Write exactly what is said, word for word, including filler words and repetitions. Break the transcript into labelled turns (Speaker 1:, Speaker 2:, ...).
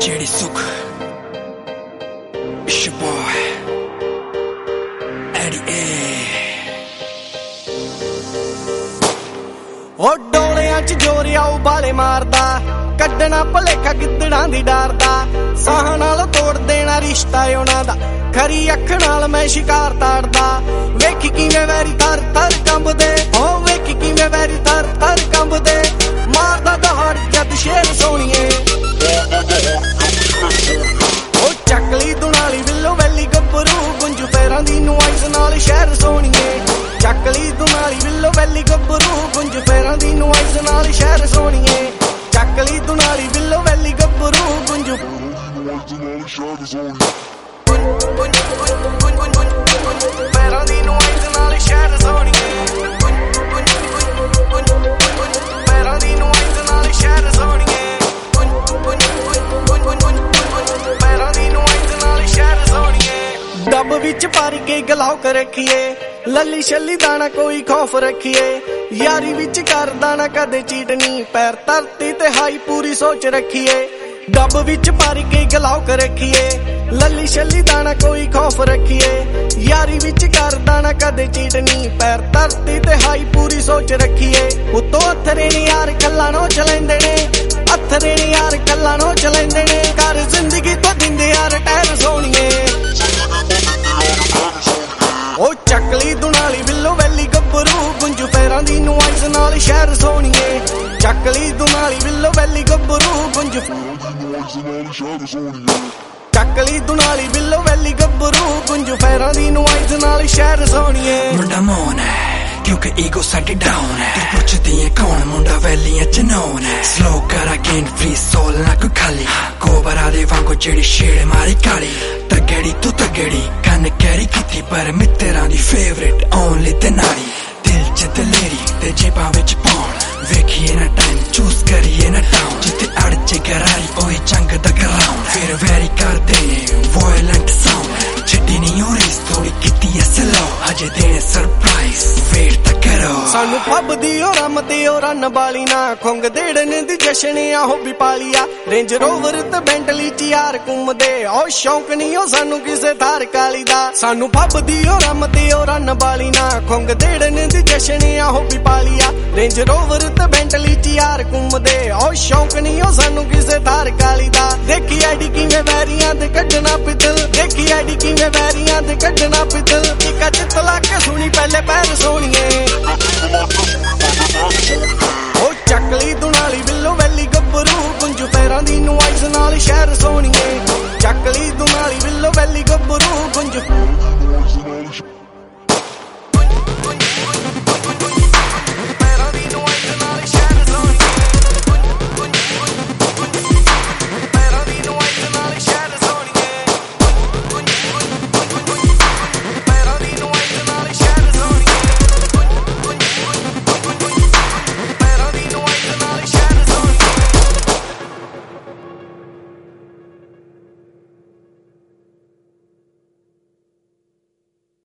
Speaker 1: J D Suk, it's your boy, Eddie A.
Speaker 2: ਉਹ ਡੋਲਿਆਂ ਚ ਜੋਰਿਆ ਉਬਾਲੇ ਮਾਰਦਾ, ਕੱਢਣਾ ਭਲੇਖਾ ਗਿੱਦੜਾਂ ਦੀ ਡਰਦਾ, ਸਾਹਾਂ ਨਾਲ ਤੋੜ ਦੇਣਾ ਰਿਸ਼ਤਾ ਉਹਨਾਂ ਦਾ, ਖਰੀ ਅੱਖ ਨਾਲ ਮੈਂ ਸ਼ਿਕਾਰ ਤਾੜਦਾ। ਵੇਖੀ ਕਿਵੇਂ ਵੈਰੀ ਥਰ ਥਰ ਕੰਬਦੇ, ਉਹ ਵੇਖੀ ਕਿਵੇਂ ਵੈਰੀ ਥਰ ਥਰ ਕੰਬਦੇ, ਮਾਰਦਾ ਦਹਾੜ ਜਦ ਸ਼ੇਰ ਸੋਹਣੀਏ। ਉਹ ਚੱਕਲੀ ਦੁਨਾਲੀ ਵਿਲੋ ਵੈਲੀ ਗੱਭਰੂ, ਗੁੰਜੂ ਪੈਰਾਂ ਦੀ ਨੁਆਇਜ਼ ਨਾਲ ਸ਼ਹਿਰ ਸੋਹਣੀਏ। ਚੱਕਲੀ ਦੁਨਾਲੀ ਵਿਲੋ ਵੈਲੀ ਗੱਭਰੂ, ਗੁੰਜੂ ਪੈਰਾਂ ਦੀ ਨੁਆਇਜ਼ ਨਾਲ ਸ਼ਹਿਰ ਸੋਹਣੀਏ। ਚੱਕਲੀ ਦੁਨਾਲੀ ਵਿਲੋ ਵੈਲੀ ਗੱਭਰੂ, ਗੁੰਜੂ ਪੈਰਾਂ ਦੀ ਨੁਆਇਜ਼ ਨਾਲ ਸ਼ਹਿਰ ਸੋਹਣੀਏ। ਪੈਰਾਂ ਦੀ ਨੁਆਇਜ਼ ਨਾਲ ਸ਼ਹਿਰ ਸੋਹਣੀਏ। ਪੈਰਾਂ ਦੀ ਨੁਆਇਜ਼ ਨਾਲ ਸ਼ਹਿਰ ਸੋਹਣੀਏ। ਡੱਬ ਵਿੱਚ ਭਰ ਕੇ ਗਲਾਉਕ ਰੱਖੀਏ, ਲੱਲੀ ਛੱਲੀ ਦਾ ਨਾ ਕੋਈ ਖੌਫ ਰੱਖੀਏ। ਯਾਰੀ ਵਿੱਚ ਕਰਦਾ ਨਾ ਕਦੇ ਚੀਟਣੀ, ਪੈਰ ਧਰਤੀ ਤੇ ਹਾਈ ਪੂਰੀ ਸੋਚ ਰੱਖੀਏ। ਡੱਬ ਵਿੱਚ ਭਰ ਕੇ ਗਲਾਉਕ ਰੱਖੀਏ, ਲੱਲੀ ਛੱਲੀ ਦਾ ਨਾ ਕੋਈ ਖੌਫ ਰੱਖੀਏ। ਯਾਰੀ ਵਿੱਚ ਕਰਦਾ ਨਾ ਕਦੇ ਚੀਟਣੀ, ਪੈਰ ਧਰਤੀ ਤੇ ਹਾਈ ਪੂਰੀ ਸੋਚ ਰੱਖੀਏ। ਉਤੋਂ ਅਥਰੇ ਨੇ ਯਾਰ ਕੱਲਾ ਨੋ ਚਲਾਉਂਦੇ ਨੇ, ਅਥਰੇ ਨੇ ਯਾਰ ਕੱਲਾ ਨੋ ਚਲਾਉਂਦੇ ਨੇ। ਕਰ ਜ਼ਿੰਦਗੀ ਤੋਂ ਦਿੰਦੇ ਯਾਰ ਟਾਇਰ ਸੋਹਣੀਏ। ਉਹ ਚੱਕਲੀ ਦੁਨਾਲੀ ਵਿਲੋ ਵੈਲੀ ਗੱਭਰੂ, ਗੁੰਜੂ ਪੈਰਾਂ ਦੀ ਨੁਆਇਜ਼ ਨਾਲ ਸ਼ਹਿਰ ਸੋਹਣੀਏ। ਚੱਕਲੀ ਦੁਨਾਲੀ ਵਿਲੋ ਵੈਲੀ ਗੱਭਰੂ, ਗੁੰਜੂ ਚੱਕਲੀ ਦੁਨਾਲੀ ਵਿਲੋ ਵੈਲੀ ਗੱਭਰੂ, ਗੁੰਜੂ ਪੈਰਾਂ ਦੀ ਨੁਆਇਜ਼ ਨਾਲ ਸ਼ਹਿਰ ਸੋਹਣੀਏ।
Speaker 1: ਮੁੰਡਾ ਮੋਨ ਹੈ ਕਿਉਂਕਿ ਈਗੋ ਸਾਡੇ ਡਾਊਨ ਹੈ, ਤੂੰ ਪੁੱਛਦੀ ਹੈ ਕੌਣ ਮੁੰਡਾ ਵੈਲੀਆਂ ਚ ਨੋਨ ਹੈ। ਸਲੋ ਕਰ ਅਗੇਨ ਫ੍ਰੀ ਸੋਲ ਨਾ ਕੋਈ ਖਾਲੀ, ਕੋਬਰਾ ਦੇ ਵਾਂਗੂ ਜਿਹੜੀ ਛੇੜ ਮਾਰੀ ਕਾਲੀ। ਤਗੜੀ ਤੂੰ ਤਗੜੀ ਕੰਨ ਕੈਰੀ ਕੀਤੀ, ਪਰ ਮਿੱਤਰਾਂ ਦੀ ਫੇਵਰੇਟ ਓਨਲੀ ਤੇ ਨਾਰੀ। ਦਿਲ ਚ ਦਲੇਰੀ ਤੇ ਜੇਬਾਂ ਵਿੱਚ ਪਾਉਣ, ਵੇਖੀਏ ਨਾ ਟਾਈਮ ਚੂਸ ਕਰੀਏ ਨਾ ਟਾਊਨ। ਜਿੱਥੇ ਅੜ ਜੇ ਗਰਾਰੀ ਉਹੀ ਚੰਗ ਦਾ ਗਰਾਊਂਡ, ਫਿਰ ਵੈਰੀ ਕਰਦੇ ਨੇ ਵਾਇਲੈਂਟ ਸਾਊਂਡ। ਛੱਡੀ ਨਹੀਂ ਉਹ ਰੀਸ ਥੋੜੀ ਕੀਤੀ ਐ ਸਲੋ, ਹਜੇ ਦੇਣੇ ਸਰਪ੍ਰਾਈਜ਼ ਵੇਟ ਤਾਂ ਕਰੋ।
Speaker 2: ਸਾਨੂੰ ਪੱਬ ਦੀ ਉਹ ਰਮ ਤੇ ਉਹ ਰੰਨ ਬਾਲੀ ਨਾ, ਖੁੰਗ ਦੇੜਨ ਦੀ ਜਸ਼ਨ ਆਹੋ ਵੀ ਪਾਲੀਆ। ਰੇਂਜ ਰੋਵਰ ਤੇ ਬੈਂਟਲੀ ਚ ਯਾਰ ਘੁੰਮਦੇ, ਉਹ ਸ਼ੌਂਕ ਨਹੀਂ ਉਹ ਸਾਨੂੰ ਕਿਸੇ ਥਾਰ ਕਾਲੀ ਦਾ। ਸਾਨੂੰ ਪੱਬ ਦੀ ਉਹ ਰਮ ਤੇ ਉਹ ਰੰਨ ਬਾਲੀ ਨਾ, ਖੁੰਗ ਦੇੜਨ ਦੀ ਜਸ਼ਨ ਆਹੋ ਵੀ ਪਾਲੀਆ। ਰੇਂਜ ਰੋਵਰ ਤੇ ਬੈਂਟਲੀ ਚ ਯਾਰ ਘੁੰਮਦੇ, ਉਹ ਸ਼ੌਂਕ ਨਹੀਂ ਉਹ ਸਾਨੂੰ ਕਿਸੇ ਥਾਰ ਕਾਲੀ ਦਾ। ਦੇਖੀ ਐਡੀ ਕਿਵੇਂ ਵੈਰੀਆਂ ਤੇ ਕੱਢਣਾ ਪਿੱਤਲ, ਦੇਖੀ ਐਡੀ ਕਿਵੇਂ ਵੈਰੀਆਂ ਤੇ ਕੱਢਣਾ ਪਿੱਤਲ। ਟਿੱਕਾ ਚਿੱਤ ਲਾ ਕੇ ਸੁਣੀ ਪਹਿਲੇ ਪੈਰ ਸੋਹਣੀਏ। ਉਹ ਚੱਕਲੀ ਦੁਨਾਲੀ ਵਿਲੋ ਵੈਲੀ ਗੱਭਰੂ, ਗੁੰਜੂ ਪੈਰਾਂ ਦੀ ਨੁਆਇਜ਼ ਨਾਲ ਸ਼ਹਿਰ ਸੋਹਣੀਏ। ਚੱਕਲੀ ਦੁਨਾਲੀ ਵਿਲੋ ਵੈਲੀ ਗੱਭਰੂ, ਗੁੰਜੂ